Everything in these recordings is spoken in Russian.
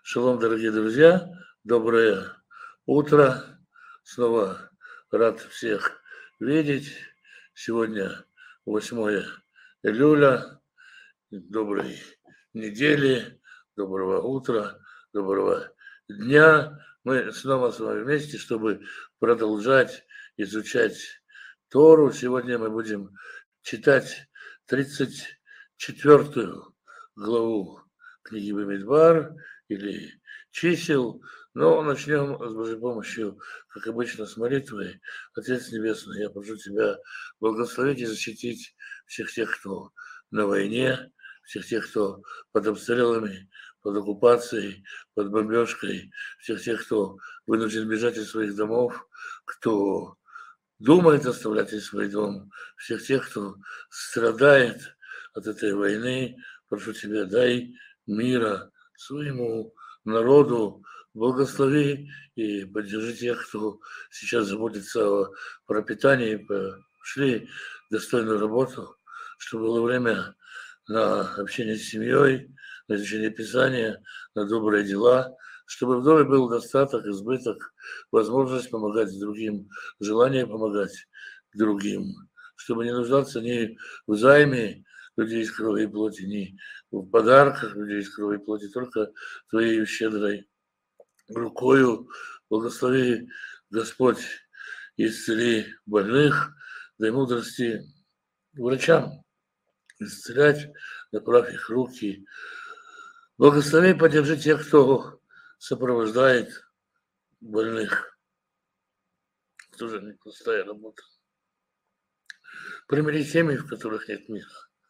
Шалом, дорогие друзья, доброе утро. Снова рад всех видеть. Сегодня 8 июля. Доброй недели, доброго утра, доброго дня. Мы снова с вами вместе, чтобы продолжать изучать Тору. Сегодня мы будем читать 34 главу книги Бамидбар или чисел. Но начнем с Божьей помощью, как обычно, с молитвы. Отец Небесный, я прошу Тебя благословить и защитить всех тех, кто на войне, всех тех, кто под обстрелами, под оккупацией, под бомбежкой, всех тех, кто вынужден бежать из своих домов, кто думает оставлять из свой дом, всех тех, кто страдает от этой войны. Прошу Тебя, дай мира своему народу, благослови и поддержи тех, кто сейчас заботится о пропитании, пошли достойную работу, чтобы было время на общение с семьей, на изучение Писания, на добрые дела, чтобы в доме был достаток, избыток, возможность помогать другим, желание помогать другим, чтобы не нуждаться ни в займе людей из крови и плоти, ни в подарках людей из крови и плоти, только Твоей щедрой рукою. Благослови, Господь, исцели больных, дай мудрости врачам исцелять, направь их руки. Благослови, поддержи тех, кто сопровождает больных. Тоже непростая работа. Примири семьи, в которых нет мира.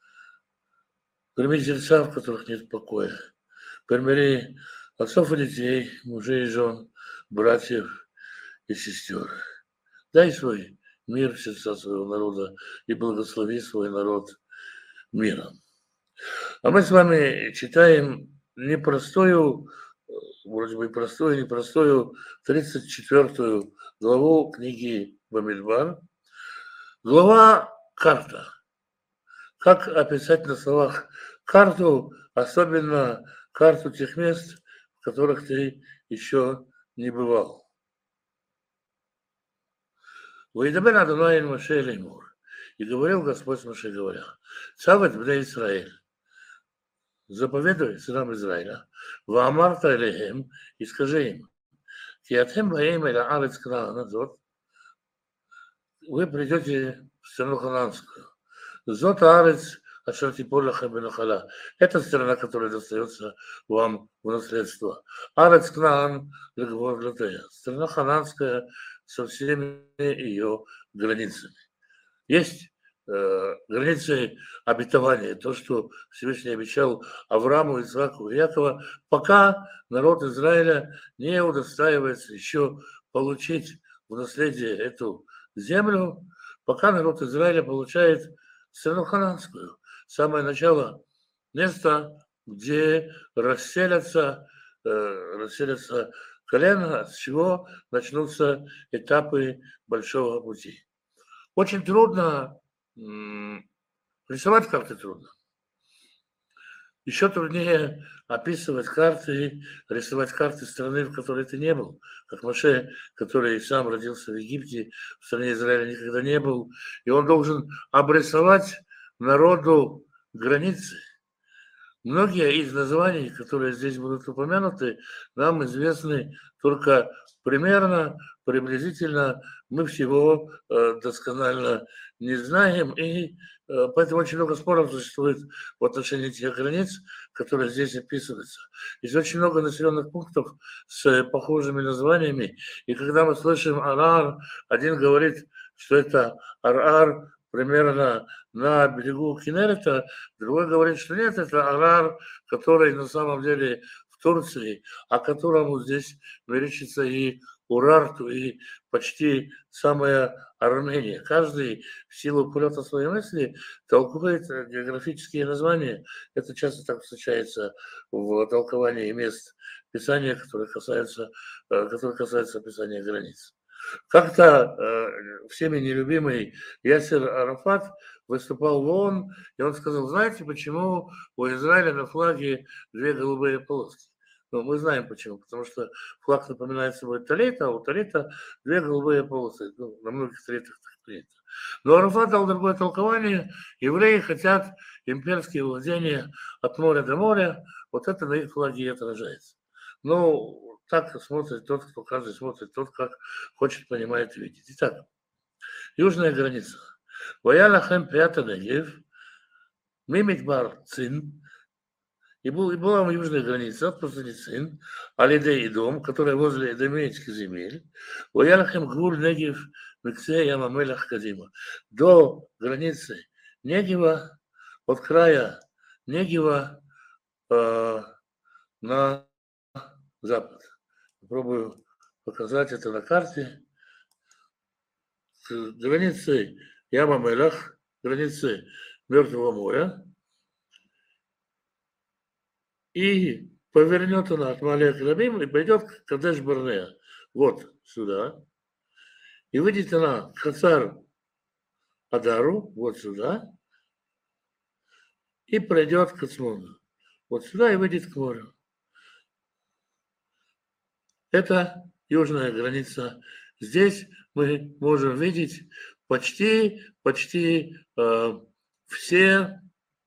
Примири сердца, в которых нет покоя. Примири отцов и детей, мужей и жен, братьев и сестер. Дай свой мир в сердца своего народа и благослови свой народ миром. А мы с вами читаем непростую, вроде бы простую, непростую 34 главу книги Бамидбар. Глава «Карта». Как описать на словах карту, особенно карту тех мест, в которых ты еще не бывал. «Ваидабер Адонай эль Моше эль Леймур». И говорил Господь Моше, говоря: «Цавет бней Исраэль, заповедуй сынам Израиля, ваамарта элейхем, и скажи им, киатхем баэм эль аарец Кнаана зот, вы придете в страну хананскую. Зот аарец ашер типор лахем бенахала. Это страна, которая достается вам в наследство. Аарец Кнаан легвор латея. Страна хананская со всеми ее границами. Есть границы обетования, то, что Всевышний обещал Аврааму, Исааку и Якова, пока народ Израиля не удостаивается еще получить в наследие эту землю, пока народ Израиля получает страну хананскую, самое начало, место, где расселятся колена, с чего начнутся этапы большого пути. Очень трудно рисовать карты, трудно. Еще труднее описывать карты, рисовать карты страны, в которой ты не был. Как Моше, который сам родился в Египте, в стране Израиля никогда не был. И он должен обрисовать народу границы. Многие из названий, которые здесь будут упомянуты, нам известны только примерно, приблизительно. Мы всего досконально не знаем, и поэтому очень много споров существует в отношении тех границ, которые здесь описываются. Есть очень много населенных пунктов с похожими названиями, и когда мы слышим Арар, один говорит, что это Арар примерно на берегу Кинерета, другой говорит, что нет, это Арар, который на самом деле в Турции, о котором здесь мерещится и Урарту, и почти самая Армения. Каждый в силу полета своей мысли толкует географические названия. Это часто так встречается в толковании мест Писания, которые касаются описания границ. Как-то всеми нелюбимый Ясер Арафат выступал в ООН, и он сказал: знаете, почему у Израиля на флаге две голубые полоски? Но мы знаем почему. Потому что флаг напоминает собой талит, а у талита две голубые полосы. Ну, на многих талитах так принято. Но Арафат дал другое толкование. Евреи хотят имперские владения от моря до моря. Вот это на их флаге и отражается. Но так смотрит тот, кто каждый смотрит, тот, как хочет, понимает, видеть. Итак, южная граница. Ваялахем пята Негев, Мимидбар Цин, и была южная граница от пустыни Цин, Алиде и дом, которая возле эдомейских земель, Ваялахем Гуль Негев, Миксе Ямамелах Кадима, до границы Негева, от края Негева на запад. Попробую показать это на карте. Границы Ямамелах, границы Мертвого моря, и повернет она от Малия Крабим и пойдет к Кадеш Барнея. Вот сюда. И выйдет она к Хацар Адару, вот сюда, и пройдет к Ацмону. Вот сюда и выйдет к морю. Это южная граница. Здесь мы можем видеть почти все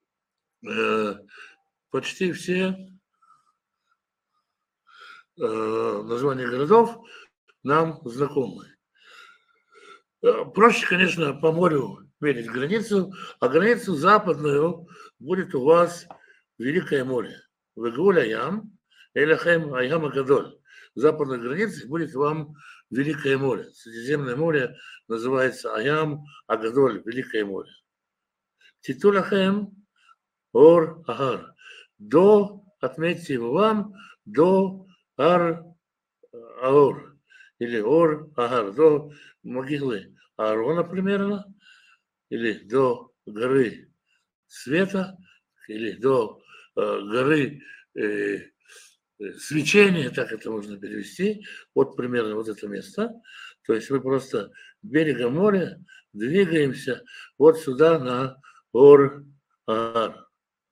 названия городов нам знакомы. Проще, конечно, по морю мерить границу, а границу западную будет у вас Великое море. Вегуль Аям, Элахем Аям Агадоль. Западной границей будет вам Великое море. Средиземное море называется Аям Агадоль, Великое море. Титулахем Ор Агар. Отметьте его вам, до Ар Аор, или Ор Агар, до могилы Аарона примерно, или до горы света, или до горы свечения, так это можно перевести, вот примерно вот это место. То есть мы просто берегом моря двигаемся вот сюда на Ор-Аар.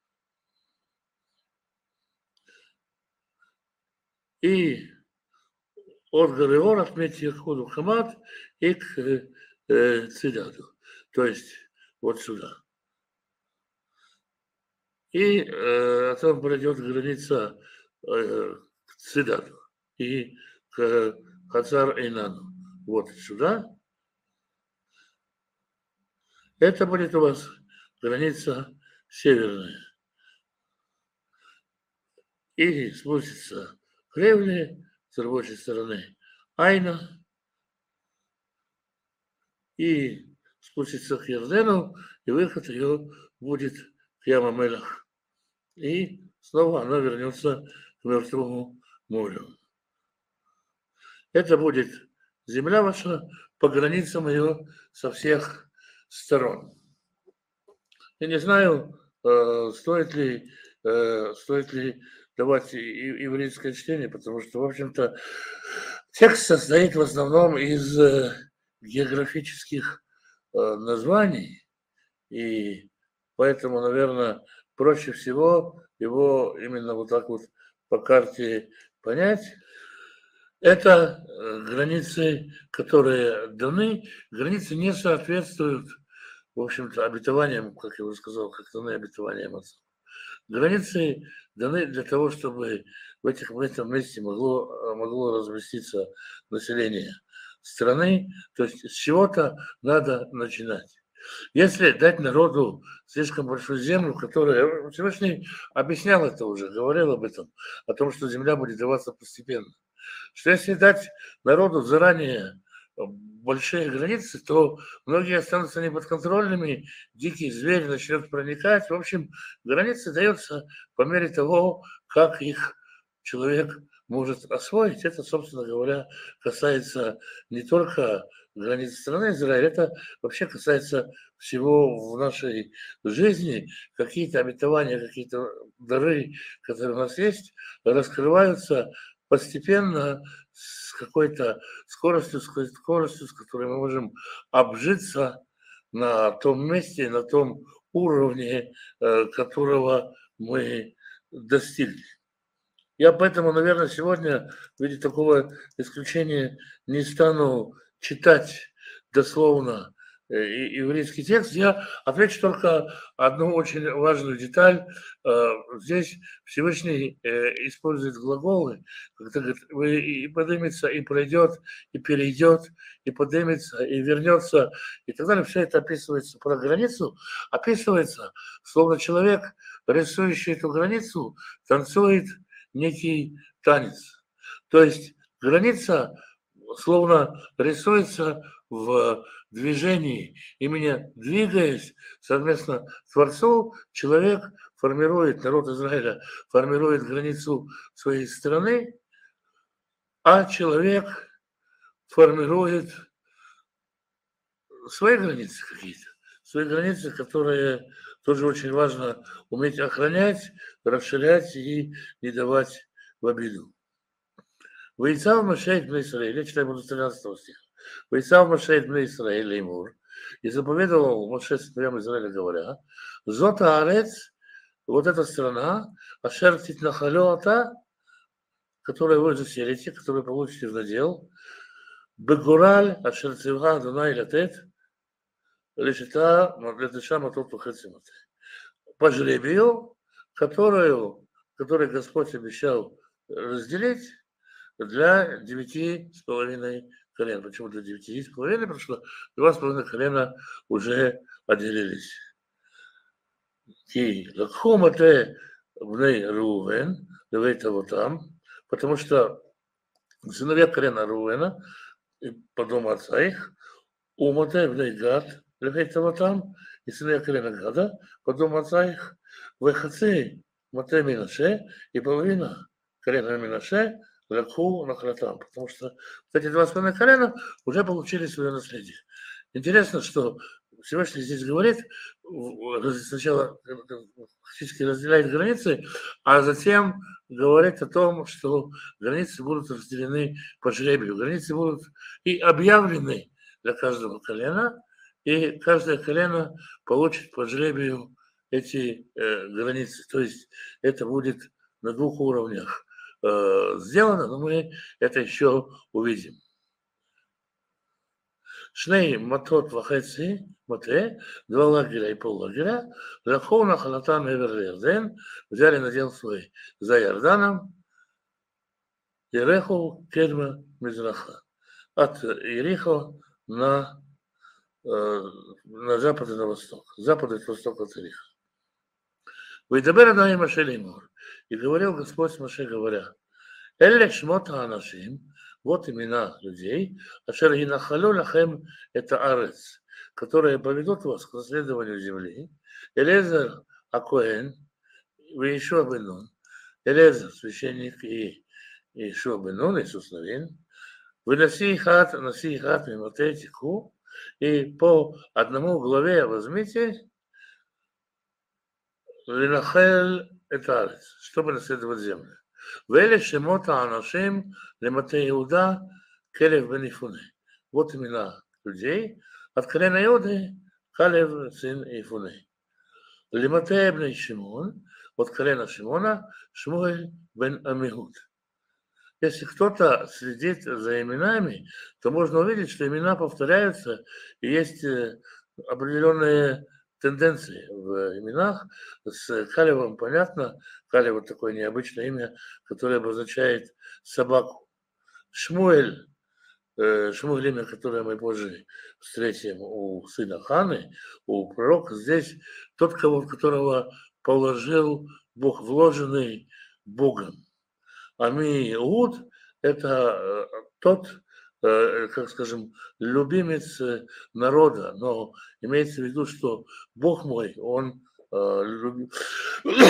И от горы Ор отметьте к ходу Хамат и к Цидаду. То есть вот сюда. И там пройдет граница к Цидаду и к Хацар-Эйнану. Вот сюда. Это будет у вас граница северная. И спустится к Ревне, с рабочей стороны Айна, и спустится к Ярдену, и выход ее будет к Ямамелах. И снова она вернется к Мертвому морю. Это будет земля ваша по границам ее со всех сторон. Я не знаю, стоит ли давать еврейское чтение, потому что, в общем-то, текст состоит в основном из географических названий, и поэтому, наверное, проще всего его именно вот так вот по карте понять. Это границы, которые даны, границы не соответствуют, в общем-то, обетованиям, как я уже сказал, как даны обетованиям отцов. Границы даны для того, чтобы в этом месте могло разместиться население страны, то есть с чего-то надо начинать. Если дать народу слишком большую землю, которая... Всевышний объяснял это уже, говорил об этом, о том, что земля будет даваться постепенно. Что если дать народу заранее большие границы, то многие останутся неподконтрольными, дикий зверь начнет проникать. В общем, границы даются по мере того, как их человек может освоить. Это, собственно говоря, касается не только границ страны Израиль, это вообще касается всего в нашей жизни. Какие-то обетования, какие-то дары, которые у нас есть, раскрываются постепенно с какой-то скоростью, с которой мы можем обжиться на том месте, на том уровне, которого мы достигли. Я поэтому, наверное, сегодня в виде такого исключения не стану читать дословно еврейский текст. Я отвечу только одну очень важную деталь. Здесь Всевышний использует глаголы, когда говорит, и поднимется, и пройдет, и перейдет, и поднимется, и вернется, и так далее. Все это описывается про границу, описывается, словно человек, рисующий эту границу, танцует некий танец. То есть граница словно рисуется в движении. Именно двигаясь совместно с Творцом, человек формирует, народ Израиля формирует границу своей страны, а человек формирует свои границы какие-то. Свои границы, которые тоже очень важно уметь охранять, расширять и не давать в обиду. Вейцав Машейт Бней Исраэль, я читаю буду 13 стиха. Вейцав Машейт Бней Исраэль Леймур, и заповедовал Моше сыновьям Израиля, говоря, Зота Арец, вот эта страна, Ашер Титнахалёта, которую вы заселите, которую получите в надел, Бегураль, Ашер Цивга, Дунай Латет, Лешита, Летыша Матот Пухацимат. По жребию, который Господь обещал разделить для 9,5 колен. Почему для 9,5? Потому что 2,5 колена уже отделились. И Лакхомате Бней Рувен, Левейта вот там, потому что сыновья колена Рувена, по дому отца их, Умате Бней Гад, Левейта вот там, и сыновья колена Гада, по дому отца их, Вехацей Мате Минаше, и половина колена Минаше, Лакху Нахратам, потому что вот эти 2,5 колена уже получили свое наследие. Интересно, что Всевышний здесь говорит, сначала фактически разделяет границы, а затем говорит о том, что границы будут разделены по жребию. Границы будут и объявлены для каждого колена, и каждое колено получит по жребию эти границы. То есть это будет на 2 уровнях сделано, но мы это еще увидим. Шней матот вахеци, мате, 2 лагеря и поллагеря, лахов на халатан Эвер-Ярден, взяли надел свой за Иорданом, Ереху Кедма Мизраха, от Иерихо на запад и на восток, запад и восток от Иериха. Вейдабер Адонай Моше леймур, и говорил Господь Моше, говоря, Элле шмота анашим, вот имена людей, ашер гинахалю лахем это арец, которые поведут вас к наследованию земли. Элезер Акоэн, Иешуа бен Нун, Элезер, священник, и Иешуа бен Нун, Иисус Навин, выноси хат мимоте тику, и по одному главе возьмите линахел это арец, чтобы наследовать землю. ואלה שמות האנשים למטה יהודה, כלב בן יפונה. Вот имена людей, от колена Иуды, Калев, сын Ифуны. Лимате бней Шимон, от колена Шимона, Шмуэль бен Амихуд. Если кто-то следит за именами, то можно увидеть, что имена повторяются, и есть определенные тенденции в именах. С Калевом понятно, Калев вот такое необычное имя, которое обозначает собаку. Шмуэль, Шмуэль имя, которое мы позже встретим у сына Ханы, у пророка, здесь тот, которого положил Бог, вложенный Богом. Амиуд – это тот, как скажем, любимец народа, но имеется в виду, что Бог мой, он